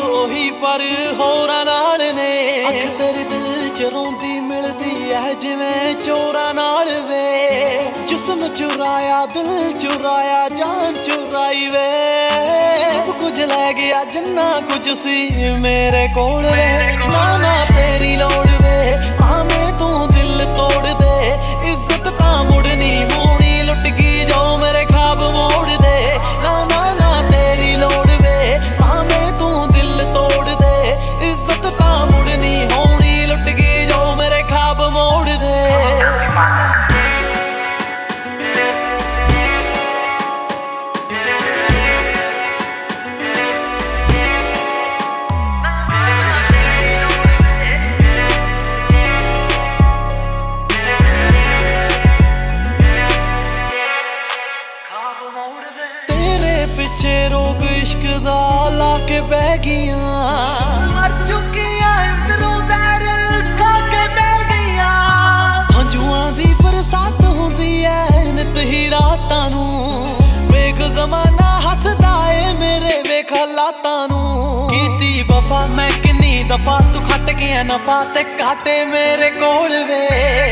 ਉਹੀ ਪਰ ਹੋਰਾਂ ਨਾਲ ਨੇ। ਅੱਖ ਤੇਰੇ ਦਿਲ ਚ ਰੋਂਦੀ ਮਿਲਦੀ ਐ ਜਿਵੇਂ ਚੋਰਾਂ ਨਾਲ ਵੇ। ਜਿਸਮ ਚੁਰਾਇਆ ਦਿਲ ਚੁਰਾਇਆ ਜਾਨ ਚੁਰਾਈ ਵੇ। ਸਭ ਕੁਝ ਲੈ ਗਿਆ ਜਿੰਨਾ ਕੁਝ ਸੀ ਮੇਰੇ ਕੋਲ ਵੇ। ਨਾ ਨਾ ਤੇਰੀ ਲੋੜ ਵੇ ਭਾਵੇਂ ਤੂੰ ਦਿਲ ਤੋੜ ਦੇ। ਇੱਜ਼ਤ ਤਾਂ ਮੁੜਨੀ ਹੋਣੀ ਲੁੱਟ ਗਈ ਜੋ ਮੇਰੇ ਖਾਬ ਮੋੜ ਦੇ। ਨਾ ਨਾ ਨਾ ਤੇਰੀ ਲੋੜ ਵੇ ਭਾਵੇਂ ਤੂੰ ਦਿਲ ਤੋੜ ਦੇ। ਇੱਜ਼ਤ ਤਾਂ ਮੁੜਨੀ ਹੋਣੀ ਲੁੱਟ ਗਈ ਜੋ ਮੇਰੇ ਖਾਬ ਮੋੜ ਦੇ। ਤੇਰੇ ਪਿੱਛੇ ਰੋਗ ਇਸ਼ਕ ਦਾ ਲਾ ਕੇ ਬਹਿ ਗਈਆਂ। ਮਰ ਚੁੱਕੀਆਂ ਅੰਦਰੋਂ ਜ਼ਹਿਰ ਖਾ ਕੇ ਬਹਿ ਗਈਆਂ। ਹੰਝੂਆਂ ਦੀ ਬਰਸਾਤ ਹੁੰਦੀ ਐ ਨਿਤ ਹੀ ਰਾਤਾਂ ਨੂੰ। ਵੇਖ ਜ਼ਮਾਨਾ ਹੱਸਦਾ ਏ ਮੇਰੇ ਵੇਖ ਹਾਲਾਤਾਂ ਨੂੰ। ਕੀਤੀ ਵਫਾ ਮੈਂ ਕਿੰਨੀ ਦਫਾ ਤੂੰ ਖੱਟ ਗਿਆ ਨਫਾ ਤੇ ਘਾਟੇ ਮੇਰੇ ਕੋਲ ਵੇ।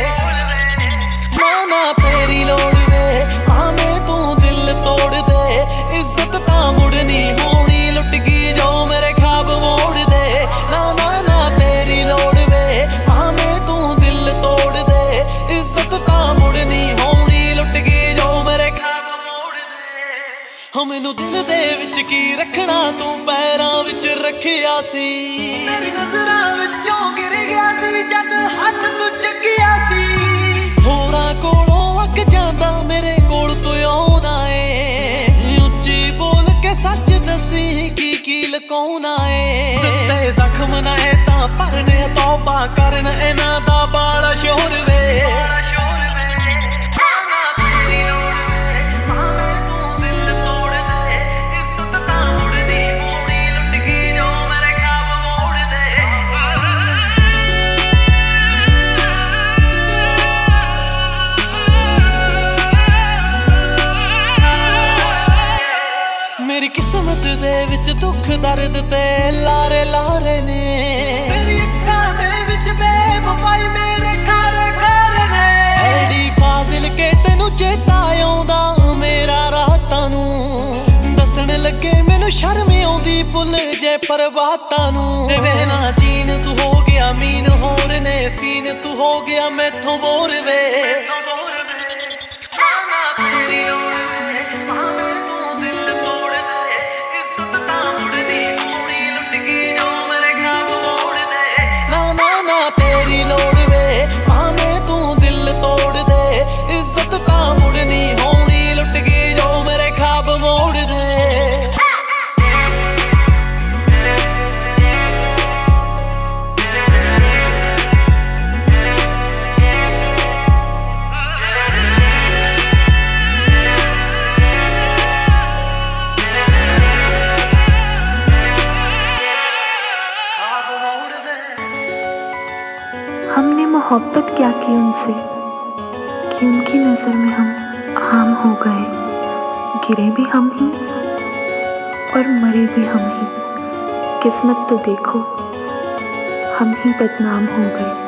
ਨਾ ਨਾ ਤੇਰੀ ਲੋੜ ਵੇ ਭਾਵੇਂ ਤੂੰ ਦਿਲ ਤੋੜ ਦੇ। ਇੱਜ਼ਤ ਤਾਂ ਮੁੜਨੀ ਹੋਣੀ ਲੁੱਟ ਗਈ ਜੋ ਮੇਰੇ ਖਾਬ ਮੋੜ ਦੇ। ਨਾ ਨਾ ਨਾ ਤੇਰੀ ਲੋੜ ਵੇ ਭਾਵੇਂ ਤੂੰ ਦਿਲ ਤੋੜ ਦੇ। ਇੱਜ਼ਤ ਤਾਂ ਮੁੜਨੀ ਹੋਣੀ ਲੁੱਟ ਗਈ ਜੋ ਮੇਰੇ ਖਾਬ ਮੋੜ ਦੇ। ਮੈਨੂੰ ਦਿਲ ਦੇ ਵਿੱਚ ਕੀ ਰੱਖਣਾ ਤੂੰ ਪੈਰਾਂ ਵਿੱਚ ਰੱਖਿਆ ਸੀ। ਤੇਰੀ ਨਜ਼ਰਾਂ ਵਿੱਚੋਂ ਗਿਰ ਗਿਆ ਸੀ ਜਦ ਹੱਥ ਤੂੰ ਚੱਕਿਆ ਸੀ। ਹੋਰਾਂ ਕੋਲੋਂ ਅੱਕ ਜਾਂਦਾ ਮੇਰੇ ਕੋਲ ਤੂੰ ਆਉਣਾ ਏ। ਉੱਚੀ ਬੋਲ ਕੇ ਸੱਚ ਦੱਸੀ ਕੀ ਲੁਕਾਉਣਾ ਏ। ਦਿੱਤੇ ਜ਼ਖਮ ਨਾ ਏ ਤਾਂ ਭਰਨੇ ਤੌਬਾ ਕਰਨ ਇਹਨਾਂ ਦਾ ਬਾਲਾ ਸ਼ੋਰ ਵੇ। ਮੇਰੀ ਕਿਸਮਤ ਦੇ ਵਿੱਚ ਦੁੱਖ ਦਰਦ ਤੇ ਲਾਰੇ ਲਾਰੇ ਨੇ। ਤੇਰੀ ਅੱਖਾਂ ਦੇ ਵਿੱਚ ਬੇਵਫਾਈ ਮੇਰੇ ਖਾਰੇ ਖਾਰੇ ਨੇ। ਐਡੀ ਫਾਜ਼ਿਲ ਕੇ ਤੈਨੂੰ ਚੇਤਾ ਆਉਂਦਾ ਮੇਰਾ ਰਾਤਾਂ ਨੂੰ। ਦੱਸਣ ਲੱਗੇ ਮੈਨੂੰ ਸ਼ਰਮ ਆਉਂਦੀ ਭੁੱਲ ਜੇ ਪਰਬਾਤਾਂ ਨੂੰ। ਵੇ ਨਾ ਜੀਨ ਤੂੰ ਹੋ ਗਿਆ ਮੀਨ ਹੋਰ ਨੇ ਸੀਨ ਤੂੰ ਹੋ ਗਿਆ ਮੈਥੋਂ ਬੋਰ ਵੇ। ਤੇਰੀ ਲੋੜ ਵੇ ਭਾਵੇਂ ਤੂੰ ਦਿਲ ਤੋੜ ਦੇ। ਇੱਜ਼ਤ ਤਾਂ ਮੁੜਨੀ ਹੋਣੀ ਲੁੱਟ ਗਈ ਜੋ ਮੇਰੇ ਖਾਬ ਮੋੜ ਦੇ। हमने मोहब्बत क्या की उनसे कि उनकी नज़र में हम आम हो गए। गिरे भी हम ही और मरे भी हम ही। किस्मत तो देखो हम ही बदनाम हो गए।